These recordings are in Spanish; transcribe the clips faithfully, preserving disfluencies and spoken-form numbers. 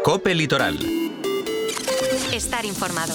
COPE Litoral. Estar informado.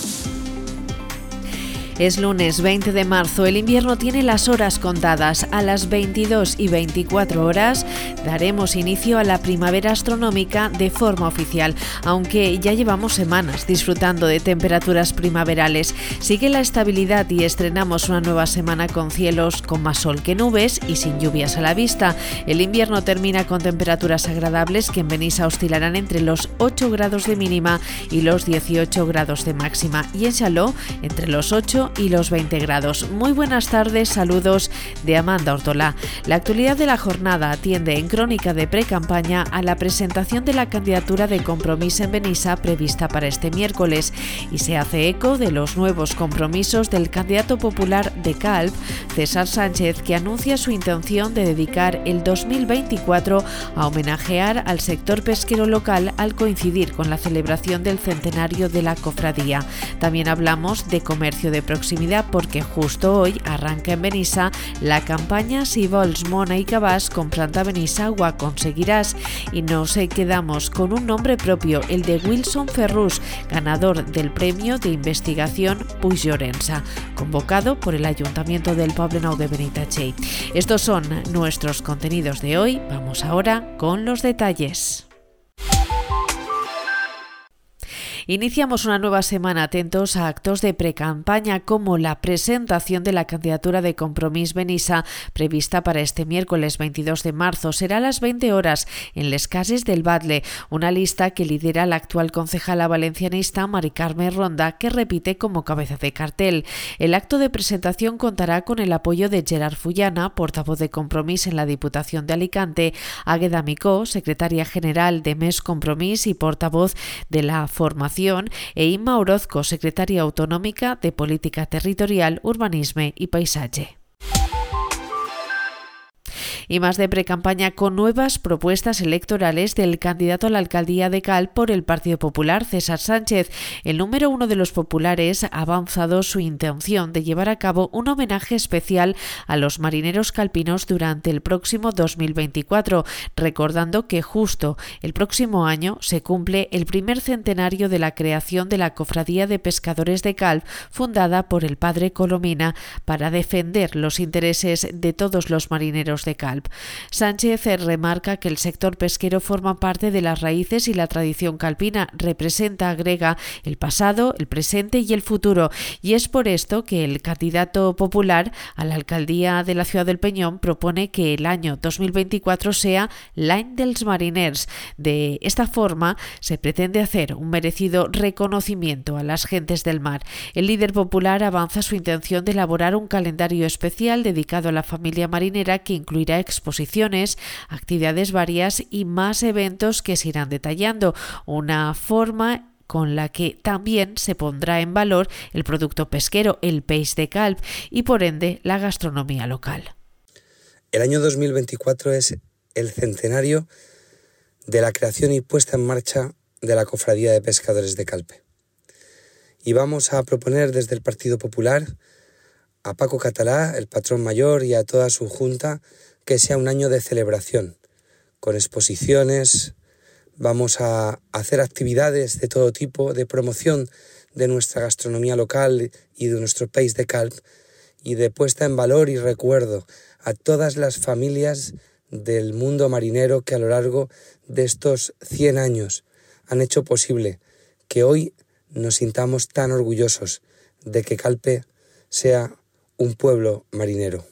Es lunes veinte de marzo, el invierno tiene las horas contadas. A las veintidós y veinticuatro horas daremos inicio a la primavera astronómica de forma oficial, aunque ya llevamos semanas disfrutando de temperaturas primaverales. Sigue la estabilidad y estrenamos una nueva semana con cielos con más sol que nubes y sin lluvias a la vista. El invierno termina con temperaturas agradables que en Benissa oscilarán entre los ocho grados de mínima y los dieciocho grados de máxima, y en Xaló entre los ocho y los veinte grados. Muy buenas tardes, saludos de Amanda Ortolá. La actualidad de la jornada atiende en crónica de pre-campaña a la presentación de la candidatura de Compromís en Benissa prevista para este miércoles y se hace eco de los nuevos compromisos del candidato popular de Calp, César Sánchez, que anuncia su intención de dedicar el dos mil veinticuatro a homenajear al sector pesquero local al coincidir con la celebración del centenario de la cofradía. También hablamos de comercio de proximidad porque justo hoy arranca en Benissa la campaña Si vols mona i cabàs, comprant a Benissa ho aconseguiràs, y nos quedamos con un nombre propio, el de Wilson Ferrús, ganador del premio de investigación Puig Llorença, convocado por el Ayuntamiento del Poblenou de Benitatxell. Estos son nuestros contenidos de hoy. Vamos ahora con los detalles. Iniciamos una nueva semana atentos a actos de precampaña como la presentación de la candidatura de Compromís Benissa prevista para este miércoles veintidós de marzo. Será a las veinte horas en Les Cases del Batlle, una lista que lidera la actual concejala valencianista Mari Carme Ronda, que repite como cabeza de cartel. El acto de presentación contará con el apoyo de Gerard Fullana, portavoz de Compromís en la Diputación de Alicante, Águeda Micó, secretaria general de Més Compromís y portavoz de la formación, e Imma Orozco, secretaria autonómica de Política Territorial, Urbanisme y Paisaje. Y más de precampaña con nuevas propuestas electorales del candidato a la alcaldía de Calp por el Partido Popular, César Sánchez. El número uno de los populares ha avanzado su intención de llevar a cabo un homenaje especial a los marineros calpinos durante el próximo dos mil veinticuatro, recordando que justo el próximo año se cumple el primer centenario de la creación de la Cofradía de Pescadores de Calp, fundada por el padre Colomina para defender los intereses de todos los marineros de Calp. Sánchez remarca que el sector pesquero forma parte de las raíces y la tradición calpina, representa, agrega, el pasado, el presente y el futuro, y es por esto que el candidato popular a la alcaldía de la ciudad del Peñón propone que el año dos mil veinticuatro sea l'any dels mariners. De esta forma se pretende hacer un merecido reconocimiento a las gentes del mar. El líder popular avanza su intención de elaborar un calendario especial dedicado a la familia marinera que incluirá exposiciones, actividades varias y más eventos que se irán detallando, una forma con la que también se pondrá en valor el producto pesquero, el peix de Calp, y por ende la gastronomía local. El año dos mil veinticuatro es el centenario de la creación y puesta en marcha de la Cofradía de Pescadores de Calpe. Y vamos a proponer desde el Partido Popular a Paco Catalá, el patrón mayor, y a toda su junta que sea un año de celebración, con exposiciones. Vamos a hacer actividades de todo tipo, de promoción de nuestra gastronomía local y de nuestro país de Calp, y de puesta en valor y recuerdo a todas las familias del mundo marinero que a lo largo de estos cien años han hecho posible que hoy nos sintamos tan orgullosos de que Calpe sea un pueblo marinero.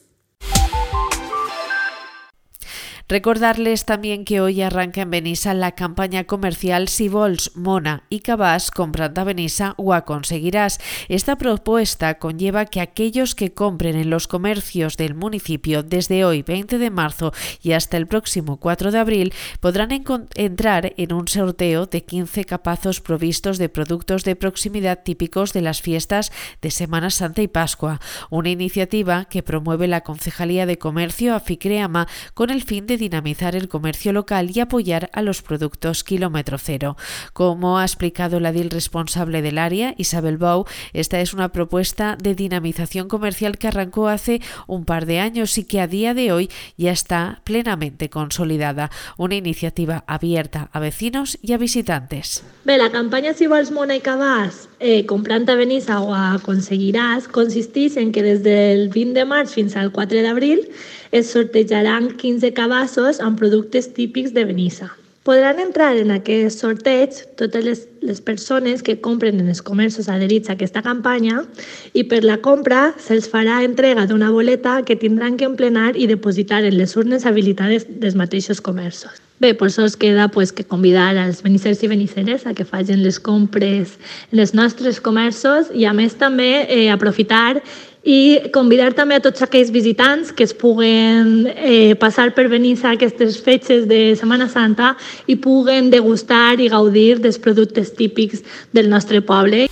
Recordarles también que hoy arranca en Benissa la campaña comercial Si vols mona i cabàs, comprant a Benissa ho aconseguiràs. Esta propuesta conlleva que aquellos que compren en los comercios del municipio desde hoy veinte de marzo y hasta el próximo cuatro de abril podrán entrar en un sorteo de quince capazos provistos de productos de proximidad típicos de las fiestas de Semana Santa y Pascua, una iniciativa que promueve la Concejalía de Comercio Aficreama con el fin de dinamizar el comercio local y apoyar a los productos kilómetro cero. Como ha explicado la edil responsable del área, Isabel Bou, esta es una propuesta de dinamización comercial que arrancó hace un par de años y que a día de hoy ya está plenamente consolidada. Una iniciativa abierta a vecinos y a visitantes. Bé, la campanya Si vols mona i que vas, eh, comprant a Benissa ho aconseguiràs, consisteix en que des del vint de març fins al quatre d'abril es sortejaran quinze cabassos amb productes típics de Benissa. Podran entrar en aquest sorteig totes les, les persones que compren en els comerços adherits a aquesta campanya i per la compra se'ls farà entrega d'una boleta que tindran que emplenar i depositar en les urnes habilitades dels mateixos comerços. Bé, per això es queda pues, que convidar als benissers i benisseres a que facin les compres en els nostres comerços i a més també eh, aprofitar i convidar també a tots aquells visitants que es puguen eh, passar per Benissa aquestes fetges de Setmana Santa i puguen degustar i gaudir dels productes típics del nostre poble.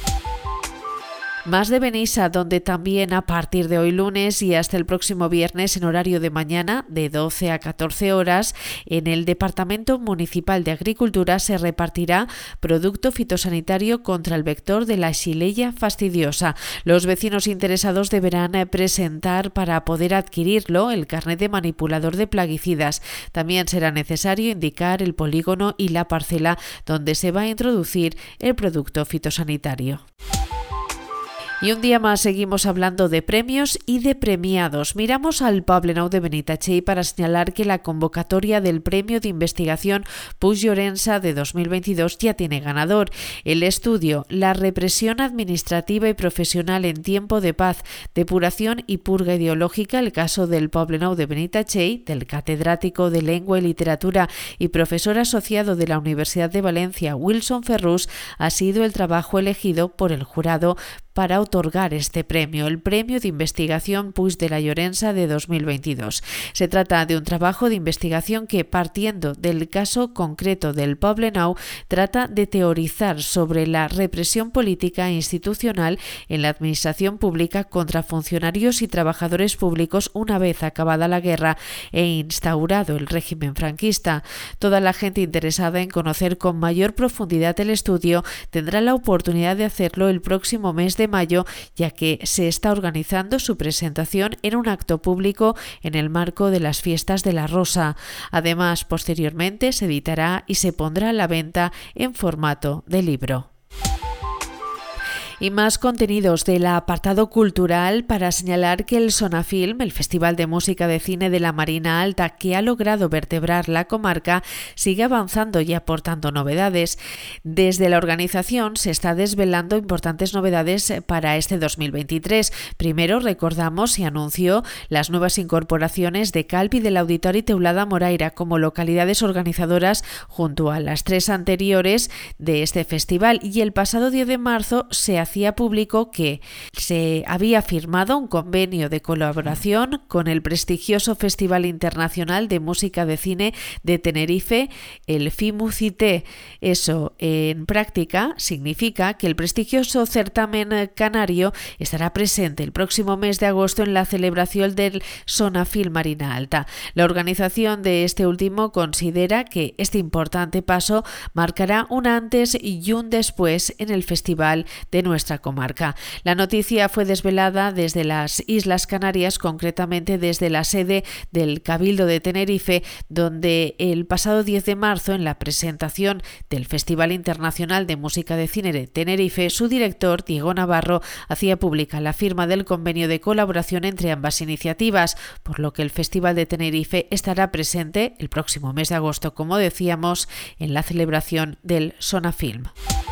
Más de Benissa, donde también a partir de hoy lunes y hasta el próximo viernes en horario de mañana de doce a catorce horas en el Departamento Municipal de Agricultura se repartirá producto fitosanitario contra el vector de la Xylella fastidiosa. Los vecinos interesados deberán presentar para poder adquirirlo el carnet de manipulador de plaguicidas. También será necesario indicar el polígono y la parcela donde se va a introducir el producto fitosanitario. Y un día más seguimos hablando de premios y de premiados. Miramos al Poblenou de Benitatxell para señalar que la convocatoria del Premio de Investigación Puig Llorença de dos mil veintidós ya tiene ganador. El estudio La represión administrativa y profesional en tiempo de paz, depuración y purga ideológica, el caso del Poblenou de Benitatxell, del catedrático de Lengua y Literatura y profesor asociado de la Universidad de Valencia, Wilson Ferrús, ha sido el trabajo elegido por el jurado para otorgar este premio, el Premio de Investigación Puig de la Llorença de dos mil veintidós. Se trata de un trabajo de investigación que, partiendo del caso concreto del Poblenou, trata de teorizar sobre la represión política e institucional en la administración pública contra funcionarios y trabajadores públicos una vez acabada la guerra e instaurado el régimen franquista. Toda la gente interesada en conocer con mayor profundidad el estudio tendrá la oportunidad de hacerlo el próximo mes de mayo, ya que se está organizando su presentación en un acto público en el marco de las fiestas de la Rosa. Además, posteriormente se editará y se pondrá a la venta en formato de libro. Y más contenidos del apartado cultural para señalar que el Sonafilm, el Festival de Música de Cine de la Marina Alta que ha logrado vertebrar la comarca, sigue avanzando y aportando novedades. Desde la organización se está desvelando importantes novedades para este dos mil veintitrés. Primero, recordamos, se anunció las nuevas incorporaciones de Calvi del Auditori Teulada Moraira como localidades organizadoras junto a las tres anteriores de este festival, y el pasado diez de marzo se hacía público que se había firmado un convenio de colaboración con el prestigioso Festival Internacional de Música de Cine de Tenerife, el FIMUCITE. Eso, en práctica, significa que el prestigioso certamen canario estará presente el próximo mes de agosto en la celebración del Sonafilm Marina Alta. La organización de este último considera que este importante paso marcará un antes y un después en el festival de nuestra comarca. La noticia fue desvelada desde las Islas Canarias, concretamente desde la sede del Cabildo de Tenerife, donde el pasado diez de marzo, en la presentación del Festival Internacional de Música de Cine de Tenerife, su director, Diego Navarro, hacía pública la firma del convenio de colaboración entre ambas iniciativas, por lo que el Festival de Tenerife estará presente el próximo mes de agosto, como decíamos, en la celebración del Sonafilm.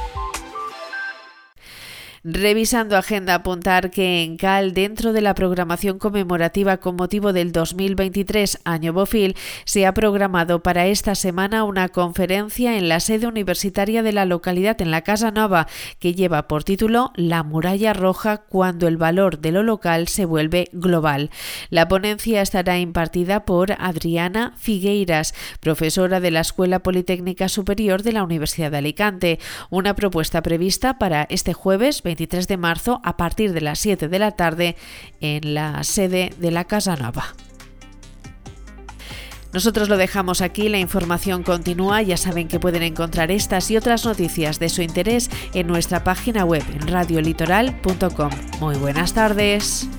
Revisando agenda, apuntar que en Cal, dentro de la programación conmemorativa con motivo del dos mil veintitrés Año Bofil, se ha programado para esta semana una conferencia en la sede universitaria de la localidad, en la Casa Nova, que lleva por título La muralla roja cuando el valor de lo local se vuelve global. La ponencia estará impartida por Adriana Figueiras, profesora de la Escuela Politécnica Superior de la Universidad de Alicante. Una propuesta prevista para este jueves veintitrés de marzo a partir de las siete de la tarde en la sede de la Casa Nova. Nosotros lo dejamos aquí, la información continúa, ya saben que pueden encontrar estas y otras noticias de su interés en nuestra página web en radio litoral punto com. Muy buenas tardes.